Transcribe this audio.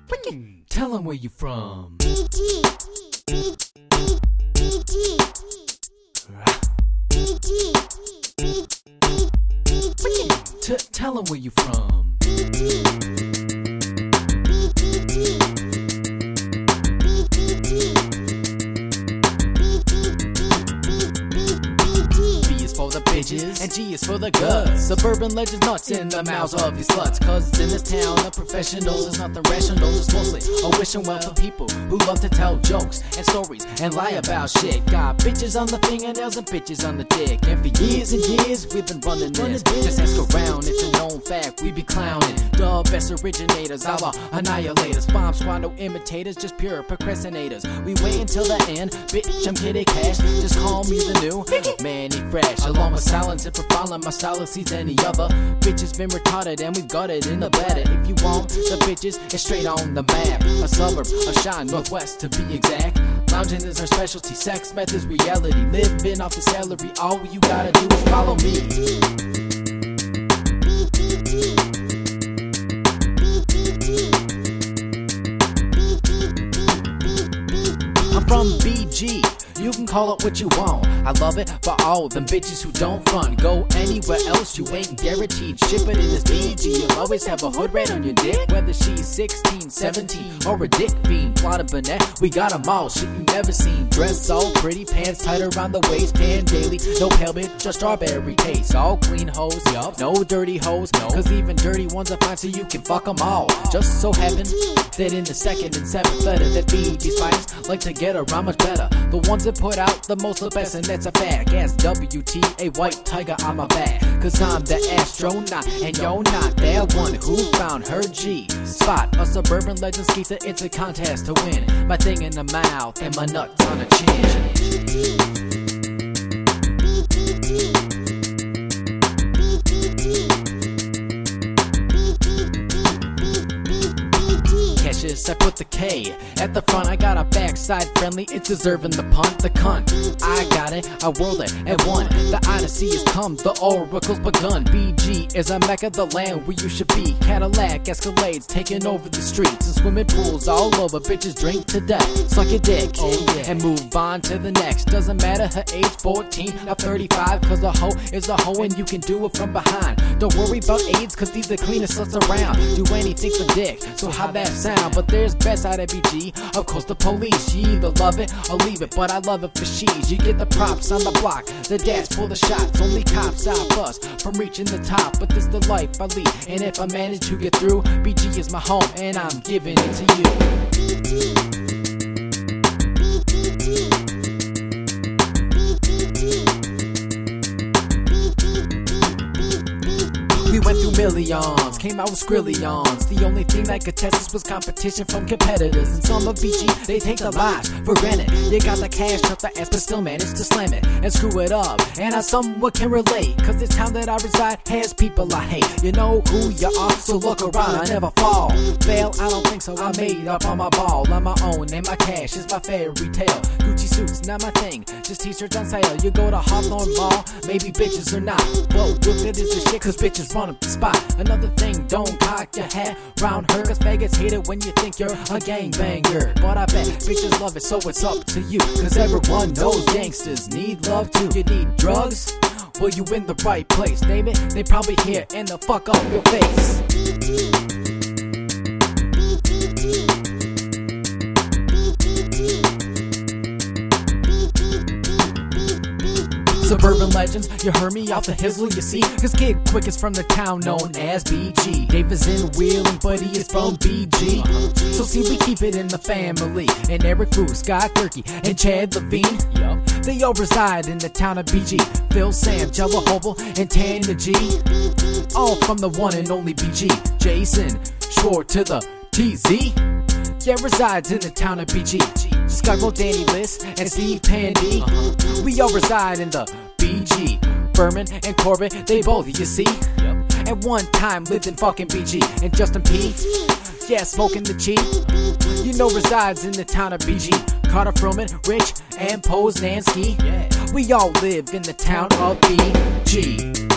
Tell them where you from. Tell them where you from. For the bitches, and G is for the guts. Suburban legends nuts in the mouths of these sluts. Cause in this town of professionals, there's nothing rational. It's mostly a wishing well for people who love to tell jokes and stories and lie about shit. Got bitches on the fingernails and bitches on the dick. And for years and years, we've been running this. Just ask around, it's a known fact, we be clowning. The best originators, our annihilators. Bomb squad, no imitators, just pure procrastinators. We wait until the end, bitch, I'm Kitty Cash. Just call me the new Manny Fresh. Along with silence and profiling, my style exceeds any other. Bitches been retarded and we've got it in the bladder. If you want the bitches, it's straight on the map. A suburb of Shine, Northwest to be exact. Lounging is our specialty, sex methods reality. Living off the salary, all you gotta do is follow me. I'm from BG. You can call it what you want. I love it for all them bitches who don't front. Go anywhere else, you ain't guaranteed. Ship it in this BG. You'll always have a hood rat on your dick. Whether she's 16, 17, or a dick fiend. Plot a bonnet, we got them all. Shit you never seen. Dress all pretty, pants tight around the waist. Pan daily, no pale bitch, just strawberry taste. All clean hoes, yup, no dirty hoes. No. Cause even dirty ones are fine, so you can fuck them all. Just so happens that in the second and seventh letter, that BG's finest like to get around much better. The ones that put out the most the best, and that's a fact. As WT, a white tiger on my back. Cause I'm the astronaut, and you're not that one who found her G spot. A suburban legend skeeter, it's a contest to win. My thing in the mouth and my nuts on the chin. I put the K at the front. I got a backside friendly, it's deserving the punt. The cunt, I got it, I whirled it and won. The Odyssey has come, the oracle's begun. BG is a mecca, the land where you should be. Cadillac Escalades taking over the streets, and swimming pools all over. Bitches drink to death, suck your dick, and move on to the next. Doesn't matter her age, 14 or 35, cause a hoe is a hoe and you can do it from behind. Don't worry about AIDS, cause these the cleanest sluts around. Do anything for dick, so how that sound? But there's best out of BG, of course the police. You either love it or leave it, but I love it for she's. You get the props on the block, the dash for the shots. Only cops stop us from reaching the top, but this the life I lead. And if I manage to get through, BG is my home and I'm giving it to you. We went through millions, came out with skrillions. The only thing that could test us was competition from competitors. And some of BG, they take the lives for granted. You got the cash up the ass, but still managed to slam it and screw it up. And I somewhat can relate, cause this town that I reside has people I hate. You know who you are, so look around, I never fall. Fail, I don't think so, I made up on my ball. On my own, and my cash is my fairy tale. Gucci suits, not my thing, just t-shirts on sale. You go to Hawthorne Mall, maybe bitches or not. Whoa, good fit is the shit, cause bitches run up the spot. Another thing, don't cock your hat round her, cause faggots hate it when you think you're a gangbanger. But I bet bitches love it, so it's up to you, cause everyone knows gangsters need love too. You need drugs? Well, you in the right place. Name it, they probably hear and they'll fuck up your face. Suburban legends, you heard me off the hizzle, you see. Cause Kid Quick is from the town known as BG. Dave is in Wheeling, but he is from BG. So see, we keep it in the family. And Eric Bruce, Scott Kirky, and Chad Levine, they all reside in the town of BG. Phil, Sam, Jello Hobel, and Tanya G, all from the one and only BG. Jason Shore to the TZ, yeah, resides in the town of BG. Skygo, Danny Liss, and Steve Pandy, we all reside in the BG. Berman and Corbin, they both, you see, at one time lived in fucking BG. And Justin P, yeah, smoking the cheap, you know, resides in the town of BG. Carter Fruman, Rich, and Poznansky, we all live in the town of BG.